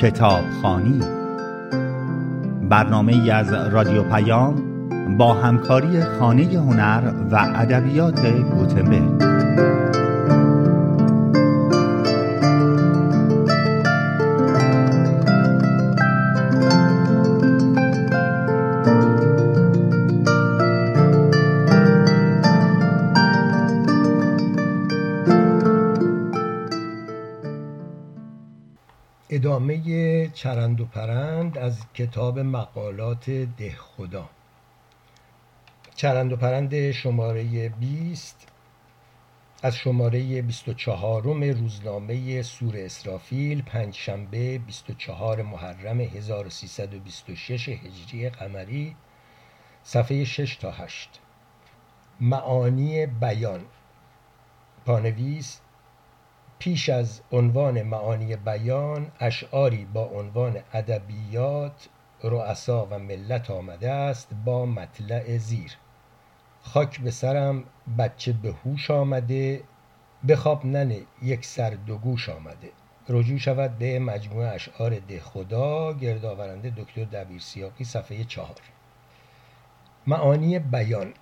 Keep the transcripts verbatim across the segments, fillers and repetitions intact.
کتابخوانی، برنامه‌ای از رادیو پیام با همکاری خانه هنر و ادبیات گوتنبرگ. ادامه چرند و پرند از کتاب مقالات دهخدا. چرند و پرند شماره بیست از شماره بیست و چهارم روزنامه سور اسرافیل، پنجشنبه بیست و چهارم محرم هزار و سیصد و بیست و شش هجری قمری، صفحه شش تا هشت. معانی بیان. پانویس: پیش از عنوان معانی بیان اشعاری با عنوان ادبیات رؤسا و ملت آمده است با مطلع زیر: خاک به سرم بچه به هوش آمده، بخواب ننه یک سر دو گوش آمده. رجوع شود به مجموعه اشعار دهخدا، گردآورنده دکتر دبیرسیاقی، صفحه چهار. معانی بیان.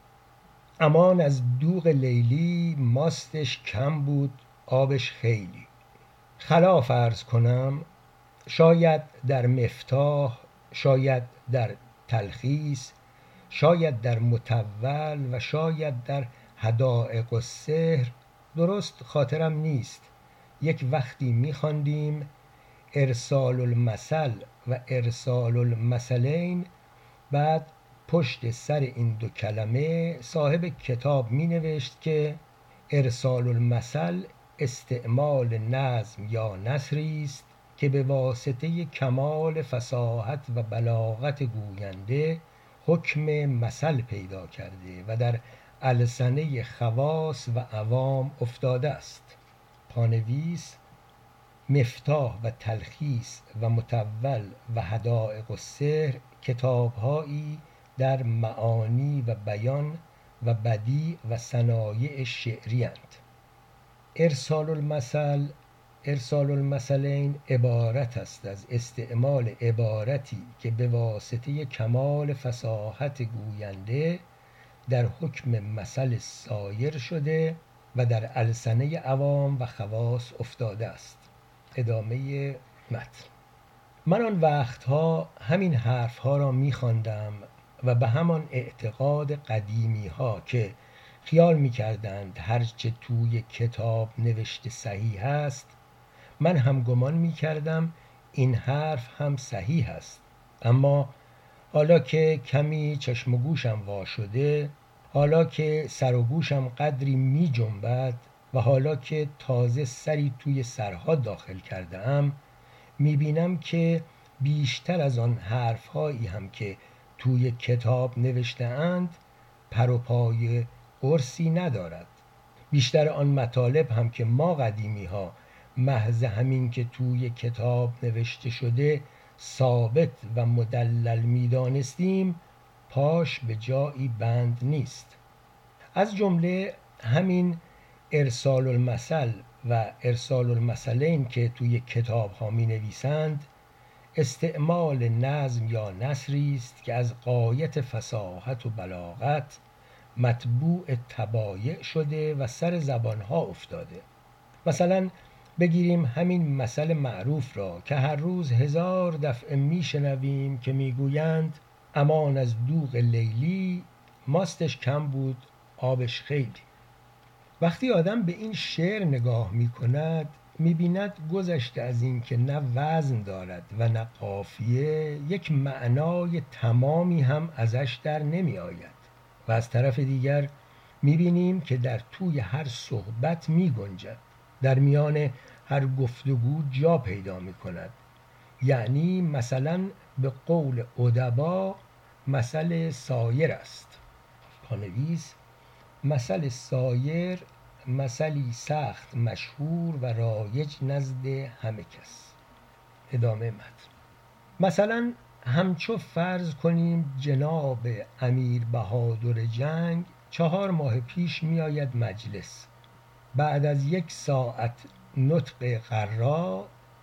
امان از دوغ لیلی، ماستش کم بود آبش خیلی. خلاف عرض کنم، شاید در مفتاح، شاید در تلخیص، شاید در مطول و شاید در حدائق السحر، درست خاطرم نیست. یک وقتی می‌خواندیم ارسال المثل و ارسال المثلین، بعد پشت سر این دو کلمه صاحب کتاب می نوشت که ارسال المثل استعمال نظم یا نثری است که به واسطه کمال فصاحت و بلاغت گوینده حکم مثل پیدا کرده و در السنه خواص و عوام افتاده است. پانویس: مفتاح و تلخیص و مطول و حدائق السحر کتاب‌هایی در معانی و بیان و بدیع و صنایع شعری اند. ارسال المثل ارسال المثلین عبارت است از استعمال عبارتی که به واسطه کمال فصاحت گوینده در حکم مثل سایر شده و در السنه عوام و خواص افتاده است. ادامه متن. من آن وقتها همین حرفها را می خواندم و به همان اعتقاد قدیمی ها که خیال می کردند هرچه توی کتاب نوشته صحیح است، من هم گمان می کردم این حرف هم صحیح است. اما حالا که کمی چشم و گوشم وا شده، حالا که سر و گوشم قدری می جنبد و حالا که تازه سری توی سرها داخل کرده ام، می بینم که بیشتر از آن حرفهایی هم که توی کتاب نوشته اند پر و پای قرصی ندارد. بیشتر آن مطالب هم که ما قدیمی ها محض همین که توی کتاب نوشته شده ثابت و مدلل می دانستیم، پاش به جایی بند نیست. از جمله همین ارسال المثل و ارسال المثلین که توی کتاب ها می نویسند استعمال نظم یا نثری است که از غایت فصاحت و بلاغت مطبوع طبایع شده و سر زبان ها افتاده. مثلا بگیریم همین مثل معروف را که هر روز هزار دفعه می شنویم که می گویند امان از دوغ لیلی، ماستش کم بود آبش خیلی. وقتی آدم به این شعر نگاه می کند می بیند گذشته از این که نه وزن دارد و نه قافیه، یک معنای تمامی هم ازش در نمی آید و از طرف دیگر می بینیم که در توی هر صحبت می گنجد، در میان هر گفتگو جا پیدا می کند. یعنی مثلا به قول ادبا مثل سایر است. پانویس: مثل سایر مثلی سخت مشهور و رایج نزد همه کس. ادامه متن. مثلا همچو فرض کنیم جناب امیر بهادر جنگ چهار ماه پیش می آید مجلس. بعد از یک ساعت نطق قرا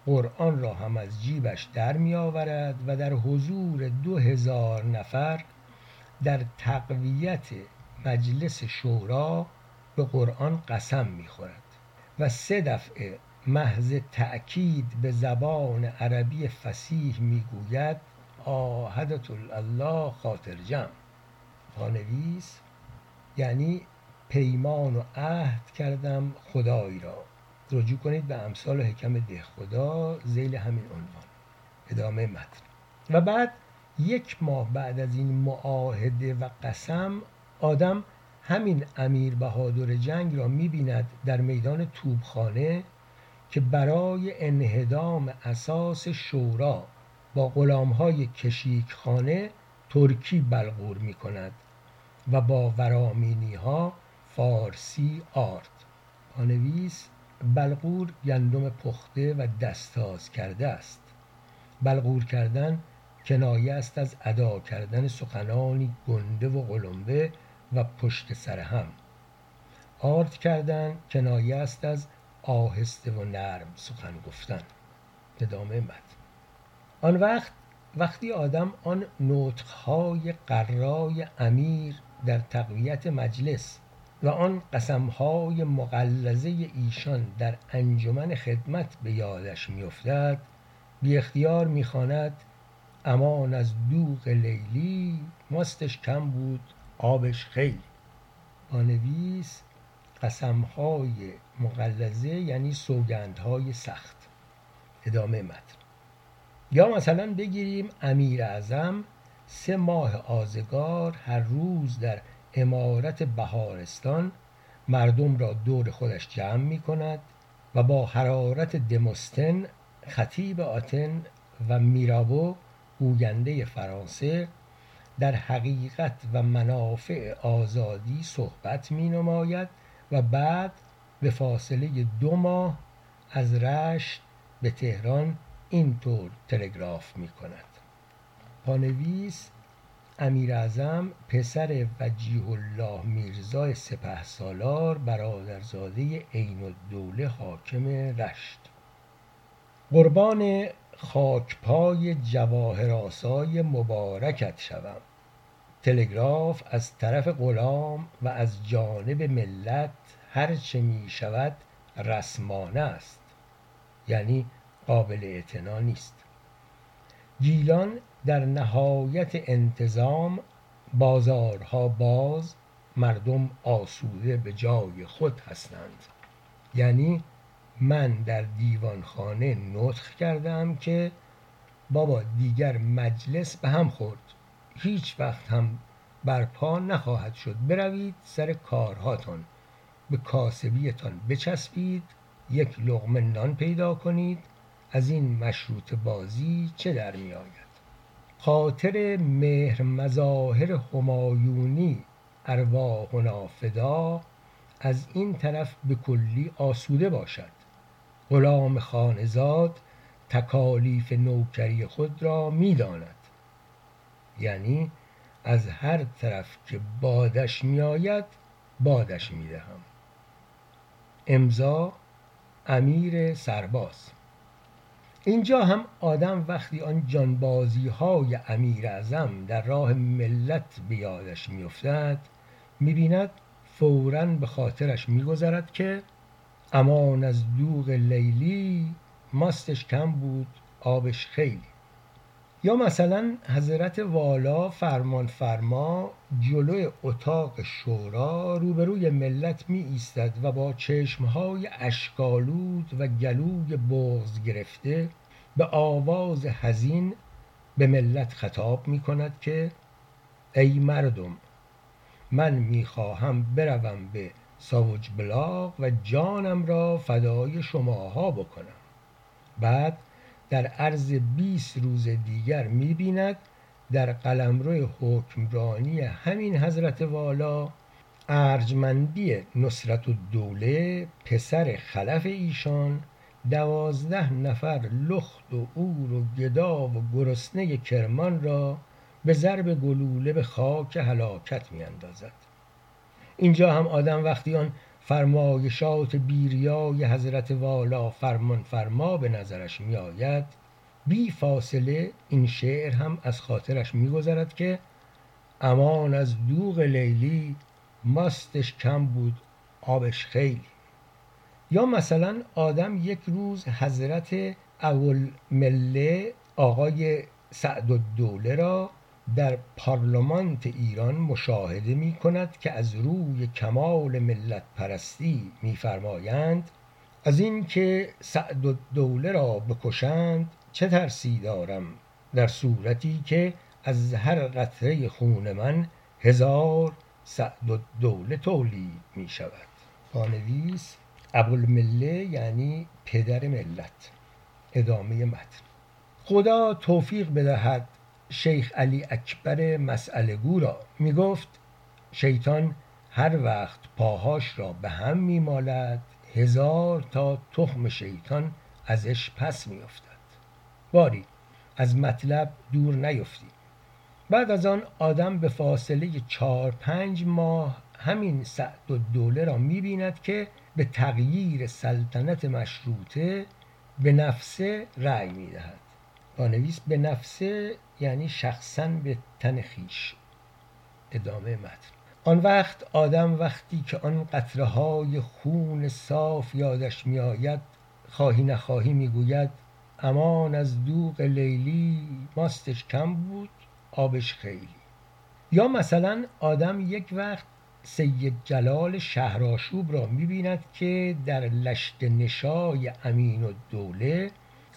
قرآن را هم از جیبش در می آورد و در حضور دو هزار نفر در تقویت مجلس شورا به قرآن قسم می خورد و سه دفعه محض تأکید به زبان عربی فصیح می گوید عاهدت الله خاطر جمع. پانویس یعنی پیمان و عهد کردم خدای را. رجوع کنید به امثال و حکم دهخدا ذیل همین عنوان. ادامه متن. و بعد یک ماه بعد از این معاهده و قسم آدم همین امیر بهادر جنگ را می‌بیند در میدان توپخانه که برای انهدام اساس شورا با غلام‌های کشیکخانه ترکی بلغور می‌کند و با ورامینی‌ها فارسی آرد. پانویس بلغور گندم پخته و دستاز کرده است. بلغور کردن کنایه است از ادا کردن سخنانی گنده و قلمبه و پشت سر هم. آرد کردن کنایه است از آهسته و نرم سخن گفتن. ادامه متن. آن وقت وقتی آدم آن نطق‌های قرای امیر در تقویت مجلس و آن قسم‌های مغلظه ایشان در انجمن خدمت به یادش می‌افتد، بی اختیار می‌خواند امان از دوغ لیلی، ماستش کم بود آبش خیلی. پانویس قسم‌های مغلظه یعنی سوگندهای سخت. ادامه متن. یا مثلا بگیریم امیر اعظم سه ماه آزگار هر روز در امارت بهارستان مردم را دور خودش جمع می کند و با حرارت دموستن خطیب آتن و میرابو گوینده فرانسه در حقیقت و منافع آزادی صحبت می نماید و بعد به فاصله دو ماه از رشت به تهران اینطور تلگراف می کند. پانویس امیر اعظم پسر وجیه الله میرزا سپهسالار برادرزاده عین الدوله حاکم رشت. قربان خاکپای جواهرآسای مبارکت شوم. تلگراف از طرف غلام و از جانب ملت هر چه می شود رسمانه است، یعنی قابل اعتنا نیست. گیلان در نهایت انتظام، بازارها باز، مردم آسوده به جای خود هستند. یعنی من در دیوانخانه نطق کردم که بابا دیگر مجلس به هم خورد، هیچ وقت هم برپا نخواهد شد، بروید سر کارهاتان، به کاسبیتان بچسبید، یک لقمه نان پیدا کنید، از این مشروط بازی چه در می آید؟ خاطر مهر مظاهر همایونی ارواحنا فدا از این طرف به کلی آسوده باشد. غلام خانزاد تکالیف نوکری خود را می داند. یعنی از هر طرف که بادش می آید بادش می دهم. امضا امیر سرباز. اینجا هم آدم وقتی آن جانبازی های امیر اعظم در راه ملت به یادش می افتد می بیند فوراً به خاطرش می گذرد که امان از دوغ لیلی، ماستش کم بود آبش خیلی. یا مثلا حضرت والا فرمان فرما جلوی اتاق شورا روبروی ملت می ایستد و با چشمهای اشک‌آلود و گلوی بغض گرفته به آواز حزین به ملت خطاب می کند که ای مردم، من می خواهم بروم به ساوج بلاغ و جانم را فدای شماها بکنم. بعد در عرض بیست روز دیگر می بیند در قلمرو حکمرانی همین حضرت والا ارجمندی نصرت الدوله پسر خلف ایشان دوازده نفر لخت و عور و گدا و گرسنه کرمان را به ضرب گلوله به خاک هلاکت می اندازد. اینجا هم آدم وقتی آن فرمایشات بیریای حضرت والا فرمان فرما به نظرش می آید، بی فاصله این شعر هم از خاطرش می گذرد که امان از دوغ لیلی، ماستش کم بود آبش خیلی. یا مثلا آدم یک روز حضرت ابوالمله آقای سعدالدوله را در پارلمانت ایران مشاهده می کند که از روی کمال ملت پرستی می فرمایند از این که سعدالدوله را بکشند چه ترسی دارم، در صورتی که از هر قطره خون من هزار سعدالدوله تولید می شود. پانویس: ابوالمله یعنی پدر ملت. ادامه متن. خدا توفیق بدهد شیخ علی اکبر مسئله گو را. می گفت شیطان هر وقت پاهاش را به هم می مالد، هزار تا تخم شیطان ازش پس می افتد. باری از مطلب دور نیفتیم. بعد از آن آدم به فاصله چهار پنج ماه همین سعدالدوله را می بیند که به تغییر سلطنت مشروطه به نفسه رأی می دهد. پانویس: به نفسه یعنی شخصاً به تن خویش. ادامه متن. آن وقت آدم وقتی که آن قطره های خون صاف یادش می آید، خواهی نخواهی می گوید امان از دوغ لیلی، ماستش کم بود آبش خیلی. یا مثلا آدم یک وقت سید جلال شهرآشوب را می بیند که در لشت نشای امین الدوله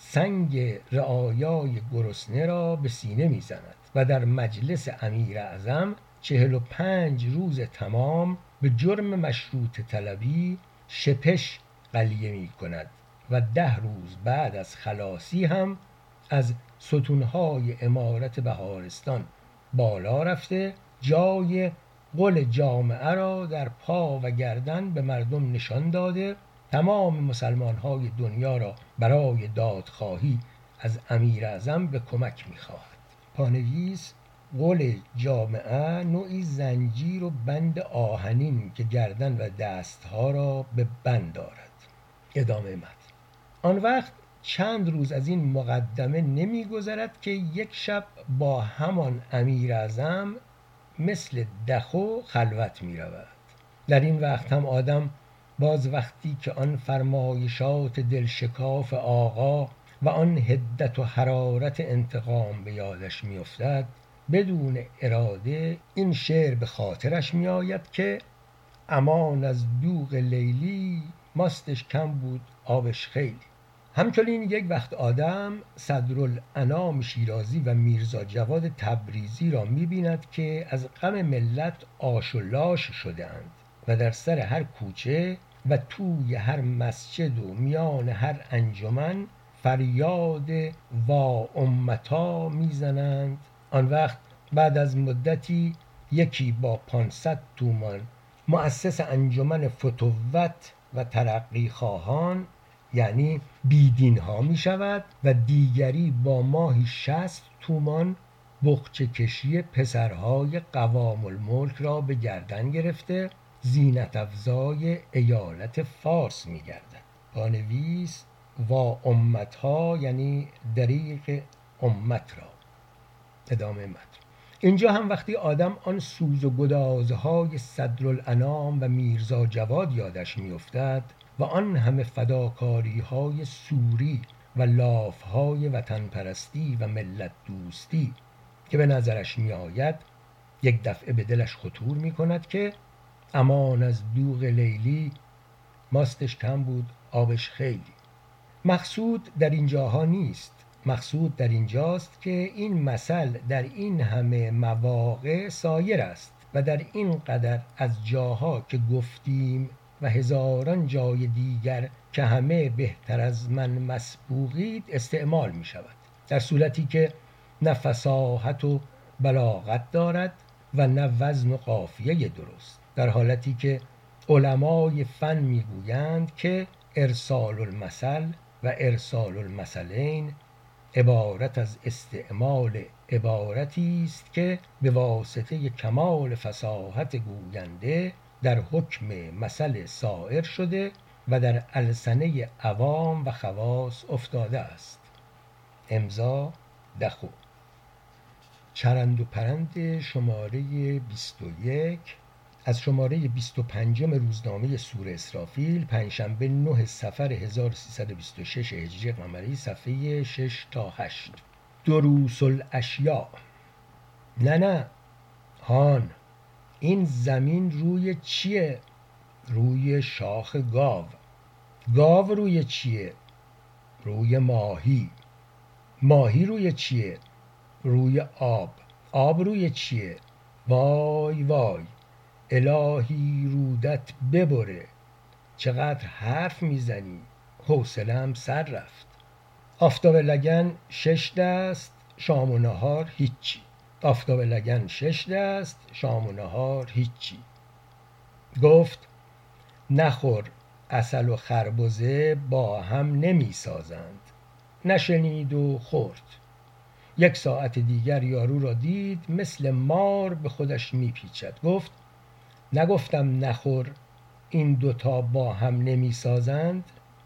سنگ رعایای گرسنه را به سینه می زند و در مجلس امیر اعظم چهل و پنج روز تمام به جرم مشروط طلبی شپش قلیه می کند و ده روز بعد از خلاصی هم از ستونهای عمارت بهارستان بالا رفته جای قل جامعه را در پا و گردن به مردم نشان داده، تمام مسلمانهای دنیا را برای دادخواهی از امیر اعظم به کمک می‌خواهد. پانویس: قل جامعه نوعی زنجیر و بند آهنین که گردن و دستها را به بند دارد. ادامه متن. آن وقت چند روز از این مقدمه نمی گذرد که یک شب با همان امیر اعظم مثل دخو خلوت می رود. در این وقت هم آدم باز وقتی که آن فرمایشات دلشکاف آقا و آن حدت و حرارت انتقام به یادش می افتد، بدون اراده این شعر به خاطرش می آید که امان از دوغ لیلی، ماستش کم بود آبش خیلی. همچنین یک وقت آدم صدرالانام شیرازی و میرزا جواد تبریزی را می بیند که از غم ملت آش و لاش شده‌اند و در سر هر کوچه و توی هر مسجد و میان هر انجمن فریاد وا امتا می زنند. آن وقت بعد از مدتی یکی با پانصد تومان مؤسس انجمن فتوت و ترقی خواهان یعنی بیدین ها می شود و دیگری با ماهی شصت تومان بخچه کشی پسرهای قوام الملک را به گردن گرفته زینت افزای ایالت فارس می گردد. پانویس: وا امتها یعنی دریغ امت را. ادامه متن. اینجا هم وقتی آدم آن سوز و گدازهای صدرالانام و میرزا جواد یادش می افتد و آن همه فداکاری های سوری و لاف های وطن پرستی و ملت دوستی که به نظرش می آید، یک دفعه به دلش خطور می کند که امان از دوغ لیلی، ماستش کم بود آبش خیلی. مقصود در اینجاها نیست. مقصود در اینجاست که این مثل در این همه مواقع سایر است و در این قدر از جاها که گفتیم و هزاران جای دیگر که همه بهتر از من مسبوقید استعمال می شود، در صورتی که نه فصاحت و بلاغت دارد و نه وزن و قافیه درست، در حالتی که علمای فن می گویند که ارسال المثل و ارسال المثلین عبارت از استعمال عبارتی است که به واسطه کمال فصاحت گوینده در حکم مثل سائر شده و در السنه عوام و خواص افتاده است. امضا دخو. چرند و پرند شماره بیست و یک از شماره بیست و پنج روزنامه سور اسرافیل، پنجشنبه نه صفر هزار و سیصد و بیست و شش هجری قمری، صفحه شش تا هشت. دروس الاشیاء. نه نه هان، این زمین روی چیه؟ روی شاخ گاو. گاو روی چیه؟ روی ماهی. ماهی روی چیه؟ روی آب. آب روی چیه؟ وای وای، الهی رودت ببره، چقدر حرف میزنی، حوصله‌ام سر رفت. آفتاب لگن شش دست، شام و نهار هیچی. آفتاب لگن شش دست، شام و نهار هیچی. گفت نخور، عسل و خربزه با هم نمی سازند. نشنید و خورد. یک ساعت دیگر یارو را دید مثل مار به خودش می پیچد. گفت نگفتم نخور، این دوتا با هم نمی سازند؟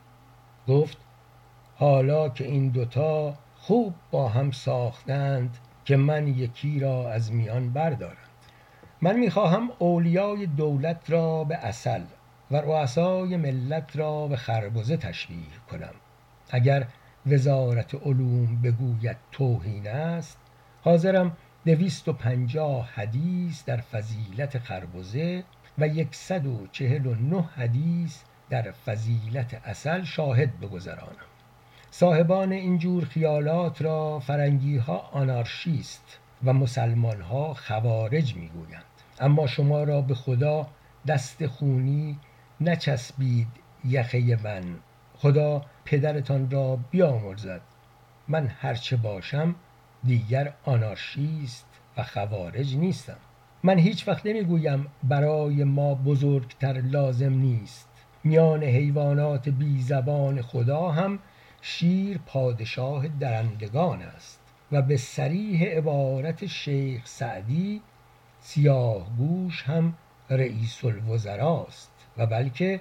گفت حالا که این دوتا خوب با هم ساختند که من یکی را از میان بردارند. من میخواهم اولیای دولت را به عسل و رؤسای ملت را به خربزه تشبیه کنم. اگر وزارت علوم بگوید توهین است، حاضرم دویست و پنجاه حدیث در فضیلت خربزه و یکصد و چهل و نه حدیث در فضیلت عسل شاهد بگذرانم. صاحبان اینجور خیالات را فرنگی ها آنارشیست و مسلمان ها خوارج میگویند. اما شما را به خدا دست خونی نچسبید یخه من. خدا پدرتان را بیامرزد. من هرچه باشم دیگر آنارشیست و خوارج نیستم. من هیچ وقت نمیگویم برای ما بزرگتر لازم نیست. میان حیوانات بی زبان خدا هم شیر پادشاه درندگان است و به صریح عبارت شیخ سعدی سیاه گوش هم رئیس الوزراست و بلکه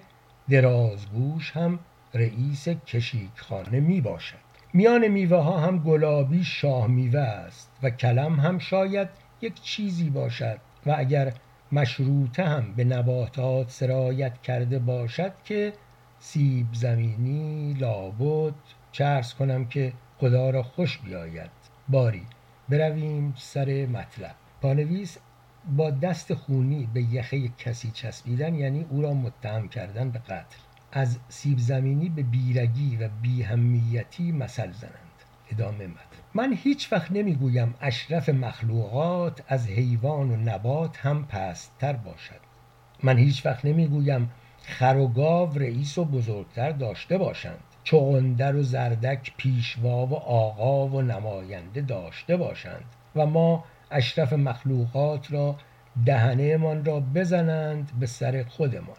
درازگوش هم رئیس کشیکخانه می باشد. میان میوه ها هم گلابی شاه میوه است و کلم هم شاید یک چیزی باشد و اگر مشروطه هم به نباتات سرایت کرده باشد که سیب زمینی لابد، چه عرض کنم که خدا را خوش بیاید. باری برویم سر مطلب. پانویس با دست خونی به یخه کسی چسبیدن یعنی او را متهم کردن به قتل. از سیب زمینی به بیرگی و بی‌همیتی مثل زنند. ادامه مطلب. من هیچ وقت نمیگویم اشرف مخلوقات از حیوان و نبات هم پست‌تر باشد. من هیچ وقت نمیگویم خر و گاو رئیس و بزرگتر داشته باشند، چغندر و زردک پیشوا و آقا و نماینده داشته باشند و ما اشرف مخلوقات را دهنه من را بزنند به سر خودمان.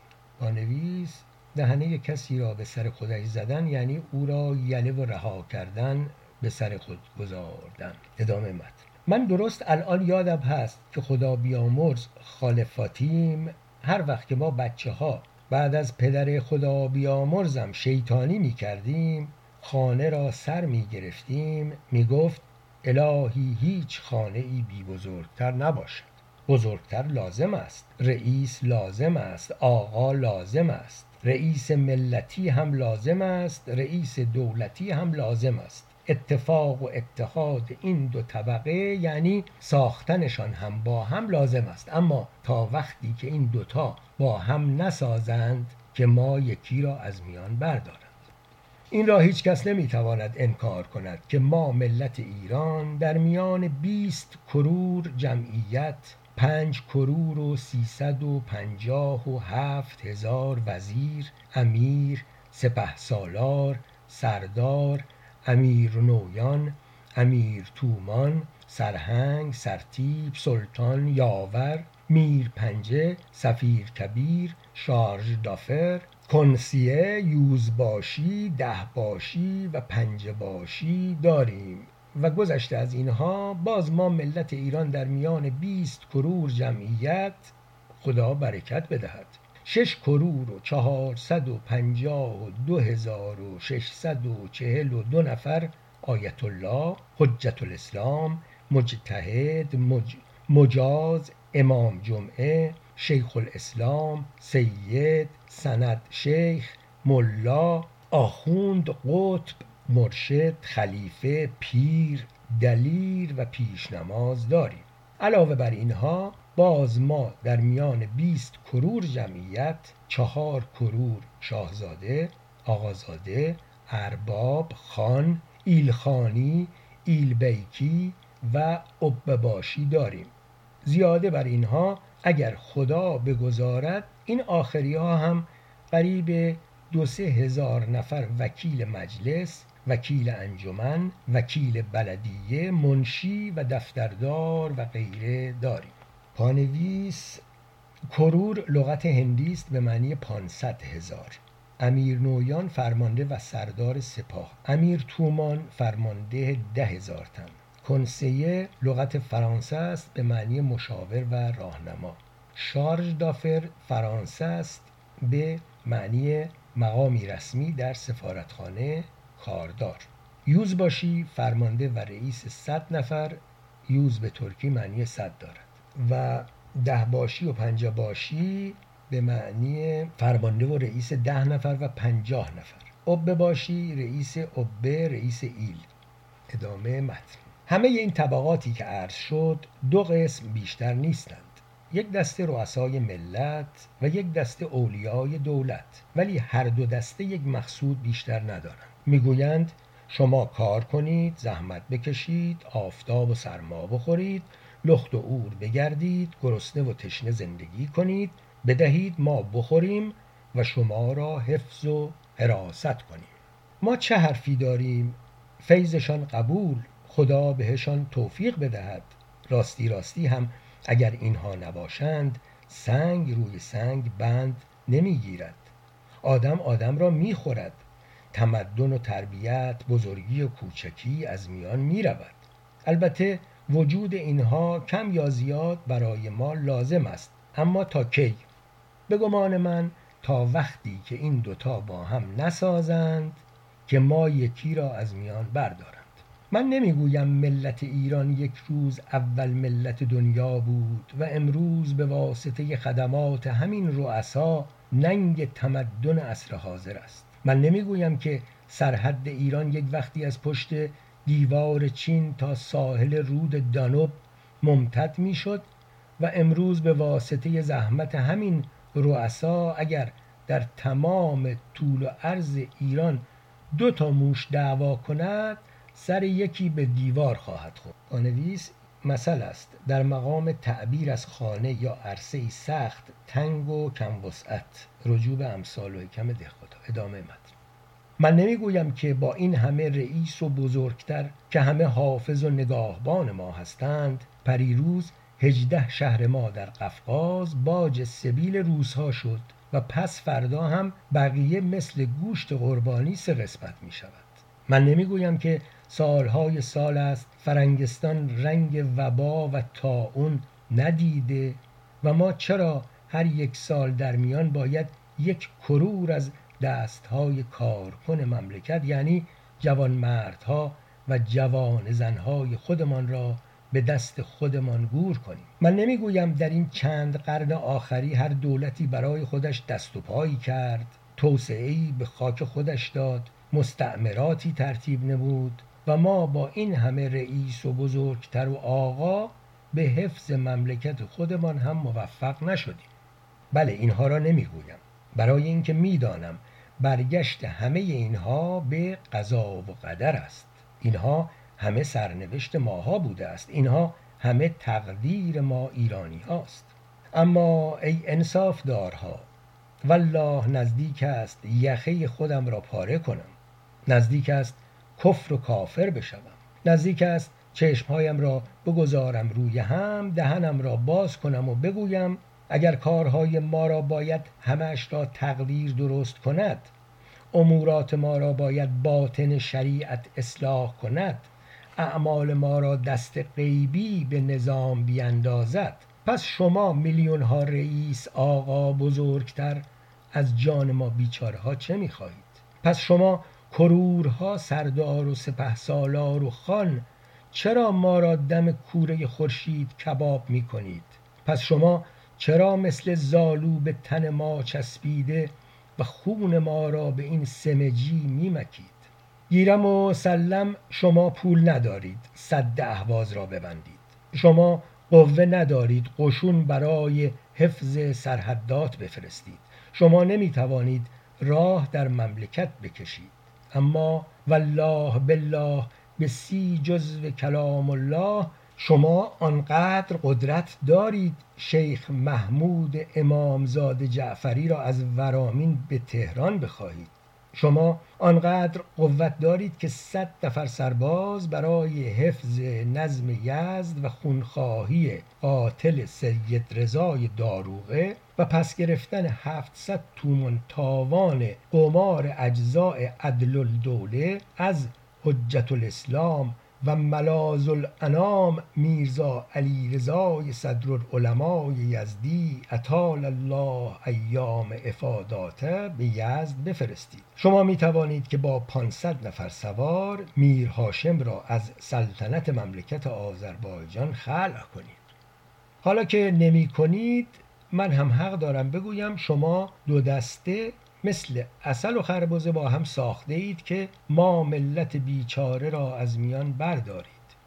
پانویس دهنه کسی را به سر خودش زدن یعنی او را یله و رها کردن، به سر خود گذاردن. ادامه مطلب. من درست الان یادم هست که خدا بیامرز خاله فاطیم هر وقت که ما بچه ها بعد از پدر خدا بیامرزم شیطانی می کردیم، خانه را سر می گرفتیم، می گفت الهی هیچ خانه ای بی بزرگتر نباشد. بزرگتر لازم است، رئیس لازم است، آقا لازم است، رئیس ملتی هم لازم است، رئیس دولتی هم لازم است. اتفاق و اتحاد این دو طبقه یعنی ساختنشان هم با هم لازم است، اما تا وقتی که این دوتا با هم نسازند که ما یکی را از میان بردارند. این را هیچ کس نمیتواند انکار کند که ما ملت ایران در میان بیست کرور جمعیت، پنج کرور و سیصد و پنجاه و هفت هزار وزیر، امیر، سپهسالار، سردار، امیر نویان، امیر تومان، سرهنگ، سرتیپ، سلطان، یاور، میر پنجه، سفیر کبیر، شارژ دافر، کنسیه، یوزباشی، ده باشی و پنجه باشی داریم و گذشته از اینها باز ما ملت ایران در میان بیست کرور جمعیت خدا برکت بدهد. شش کرور و چهارصد و پنجاه و دو هزار و ششصد و چهل و دو نفر آیت الله، حجت الاسلام، مجتهد، مج... مجاز، امام جمعه، شیخ الاسلام، سید، سند شیخ، ملا، آخوند، قطب، مرشد، خلیفه، پیر، دلیر و پیشنماز داریم. علاوه بر اینها باز ما در میان بیست کرور جمعیت چهار کرور شاهزاده، آقازاده، ارباب، خان، ایلخانی، ایلبیکی و عبباشی داریم. زیاده بر اینها اگر خدا بگذارد این آخری ها هم قریب دو سه هزار نفر وکیل مجلس، وکیل انجمن، وکیل بلدیه، منشی و دفتردار و غیره داریم. پانویس: کرور لغت هندی است به معنی پانصد هزار. امیر نویان فرمانده و سردار سپاه. امیر تومان فرمانده ده هزار تن. کنسیه لغت فرانسه است به معنی مشاور و راهنما. شارژ دافر فرانسه است به معنی مقامی رسمی در سفارتخانه کاردار. یوزباشی فرمانده و رئیس صد نفر. یوز به ترکی معنی صد دارد. و ده باشی و پنجاه باشی به معنی فرمانده و رئیس ده نفر و پنجاه نفر. عبه باشی رئیس عبه، رئیس ایل. ادامه متن. همه این طبقاتی که عرض شد دو قسم بیشتر نیستند. یک دسته رؤسای ملت و یک دسته اولیای دولت، ولی هر دو دسته یک مقصود بیشتر ندارند. میگویند شما کار کنید، زحمت بکشید، آفتاب و سرما بخورید، لخت و عور بگردید، گرسنه و تشنه زندگی کنید، بدهید ما بخوریم و شما را حفظ و حراست کنیم. ما چه حرفی داریم؟ فیضشان قبول، خدا بهشان توفیق بدهد. راستی راستی هم اگر اینها نباشند سنگ روی سنگ بند نمیگیرد. آدم آدم را میخورد. تمدن و تربیت، بزرگی و کوچکی از میان میرود. البته وجود اینها کم یا زیاد برای ما لازم است، اما تا کی؟ به گمان من تا وقتی که این دوتا با هم نسازند که ما یکی را از میان بردارند. من نمیگویم ملت ایران یک روز اول ملت دنیا بود و امروز به واسطه خدمات همین رؤسا ننگ تمدن عصر حاضر است. من نمیگویم که سرحد ایران یک وقتی از پشت دیوار چین تا ساحل رود دانوب ممتد میشد و امروز به واسطه زحمت همین رؤسا اگر در تمام طول و عرض ایران دو تا موش دعوا کند سر یکی به دیوار خواهد خورد. پانویس: مثل است در مقام تعبیر از خانه یا عرصه‌ای سخت تنگ و کم وسعت. رجوع به امثال و حکم دهخدا. ادامه متن. من نمیگویم که با این همه رئیس و بزرگتر که همه حافظ و نگاهبان ما هستند پریروز هجده شهر ما در قفقاز باج سبیل روس‌ها شد و پس فردا هم بقیه مثل گوشت قربانی سه قسمت می شود. من نمیگویم که سالهای سال است فرنگستان رنگ وبا و طاعون ندیده و ما چرا هر یک سال در میان باید یک کرور از دستهای کارکن مملکت یعنی جوان مردها و جوان زنهای خودمان را به دست خودمان گور کنیم. من نمیگویم در این چند قرن آخری هر دولتی برای خودش دست و پایی کرد، توسعه‌ای به خاک خودش داد، مستعمراتی ترتیب نمود و ما با این همه رئیس و بزرگتر و آقا به حفظ مملکت خودمان هم موفق نشدیم. بله اینها را نمیگویم، برای اینکه میدانم برگشت همه اینها به قضا و قدر است. اینها همه سرنوشت ماها بوده است. اینها همه تقدیر ما ایرانی هاست. اما ای انصاف دارها، والله نزدیک است یخه خودم را پاره کنم. نزدیک است کفر و کافر بشوم. نزدیک است چشمهایم را بگذارم روی هم، دهنم را باز کنم و بگویم اگر کارهای ما را باید همش را تقدیر درست کند، امورات ما را باید باطن شریعت اصلاح کند، اعمال ما را دست غیبی به نظام بیندازد، پس شما میلیون ها رئیس آقا بزرگتر از جان ما بیچاره ها چه میخواهید؟ پس شما کرورها سردار و سپهسالار و خان چرا ما را دم کوره خورشید کباب میکنید؟ پس شما چرا مثل زالو به تن ما چسبیده و خون ما را به این سمجی میمکید؟ گیرم و سلم شما پول ندارید سد اهواز را ببندید، شما قوه ندارید قشون برای حفظ سرحدات بفرستید، شما نمیتوانید راه در مملکت بکشید، اما والله بالله به سی جزو کلام الله شما آنقدر قدرت دارید شیخ محمود امامزاده جعفری را از ورامین به تهران بخواهید. شما آنقدر قوت دارید که صد نفر سرباز برای حفظ نظم یزد و خونخواهی قاتل سید رضای داروغه و پس گرفتن هفتصد تومان تاوان قمار اجزاء عدل الدوله از حجت الاسلام و ملاذ الانام میرزا علی رضای صدرالعلمای یزدی اطال الله ایام افاداته به یزد بفرستید. شما می توانید که با پانصد نفر سوار میر هاشم را از سلطنت مملکت آذربایجان خلع کنید. حالا که نمی کنید من هم حق دارم بگویم شما دو دسته مثل عسل و خربزه با هم ساخته اید که ما ملت بیچاره را از میان بردارید.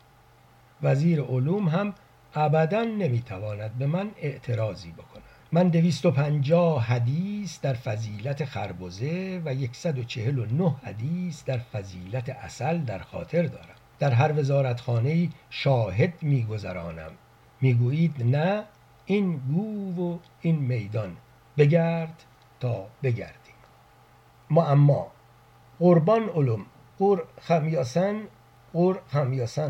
وزیر علوم هم ابداً نمیتواند به من اعتراضی بکند. من دویست و پنجاه حدیث در فضیلت خربزه و صد و چهل و نه حدیث در فضیلت عسل در خاطر دارم. در هر وزارتخانه‌ای شاهد میگذرانم. میگویید نه این گو و این میدان بگرد تا بگردی. معما قربان علوم قر خمیاسن قر خمیاسن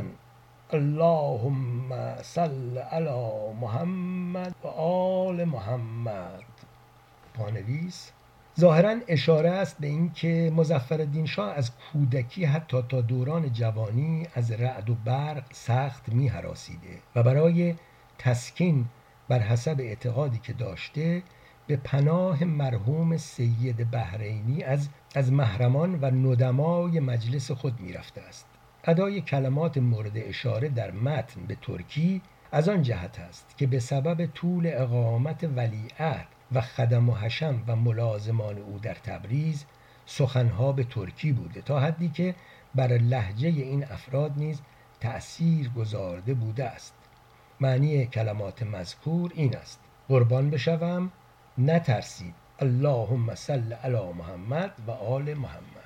اللهم صل علی محمد و آل محمد. پانویس ظاهراً اشاره است به این که مظفرالدین شاه از کودکی حتی تا دوران جوانی از رعد و برق سخت می هراسیده و برای تسکین بر حسب اعتقادی که داشته به پناه مرحوم سید بحرینی از از محرمان و ندمای مجلس خود می رفته است. ادای کلمات مورد اشاره در متن به ترکی از آن جهت است که به سبب طول اقامت ولیعهد و خدم و حشم و ملازمان او در تبریز سخنها به ترکی بوده تا حدی که بر لهجه این افراد نیز تأثیر گذارده بوده است. معنی کلمات مذکور این است: قربان بشوم، نترسید، اللهم صل علی محمد و آل محمد.